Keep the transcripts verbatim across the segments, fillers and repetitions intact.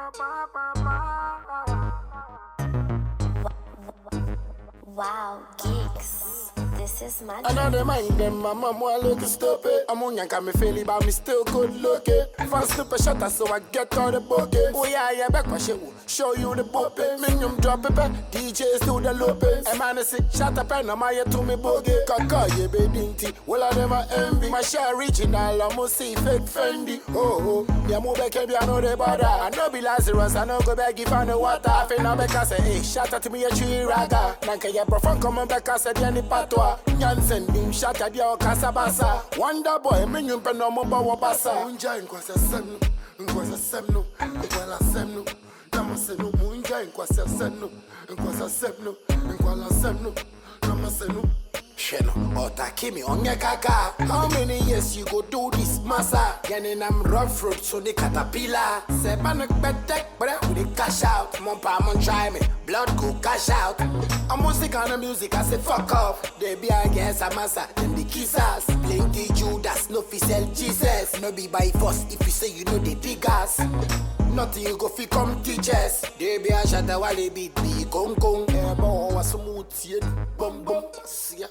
Wow, geeks. This is my I know they mind them, my mom want look stupid. I'm on yank, me feel it, but me still good looking. Fast super shutter, so I get all the bucket. Oh yeah, yeah, back what show, show you the bumping. Minium drop it, D Js do the looping. A man is shut up and I'm here to me boogie. Kaka, ye be dinty, well I never envy. My share original, I must see fake Fendi. Oh, oh, yeah, move back, I know the bother. I know be Lazarus, I know go back if I know water. I feel now back, I say, hey, shout out to me a tree raga. Nanka, yeah, perform, come on back, I said, yani patwa. Nyansen dim shata dia okasabasa Wonder boy menyum pe no mo bawo basa Munja inkwasa semno inkwasa semno inkwala semno namasenu munja inkwasa semno inkwasa semno inkwala semno namasenu Sheno otakimi onye kaka How many years you go do this massa Getting am rough road so the caterpillar Sebanek betek but we the cash out Mon pa mon try me blood go cash out I'm music on the music I say fuck off They be against a massa then the kissers Plenty Judas no fi sell Jesus No be by force if you say you know the diggers Nothing you go fi come teach us They be a shatter while they beat be kong kong Eba wa smooth yen bum bum siya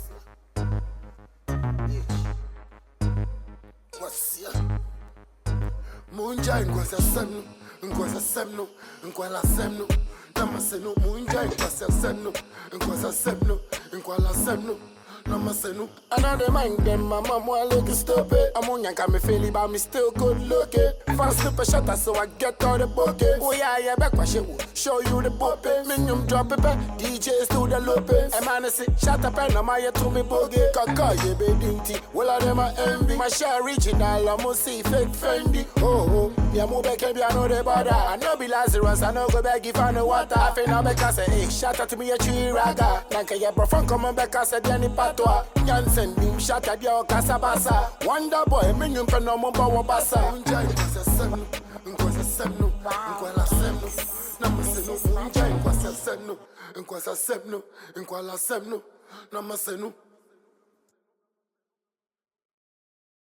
What's ya? Munja inkwasa semno inkwasa semno inkwala semno namasenu munja inkwasa semno inkwasa semno inkwala semno namasenu I know they mind them, my mom want look stupid. I'm on yank, me feel it, but me still good looking. Fast super shutter, so I get all the bucket. Oh yeah, yeah, back what show, show you the bumping. Minium drop it, D Js do the looping. A man is shut up and I'm here to me boogie. Kaka, ye be dinty, well I never envy. My share original, I must see fake Fendi. Oh, oh, yeah, move back, I know the bother. I know be Lazarus, I know go back if I know water. I feel now back, I say, hey, shout out to me a tree raga. Nanka, yeah, bro, from coming back, I said, yani patwa. Nyansen dim shata dia okasabasa Wonder boy menyum pe no mo bawo basa Munja inkwasa semno inkwasa semno inkwala semno namasenu munja inkwasa semno inkwasa semno inkwala semno namasenu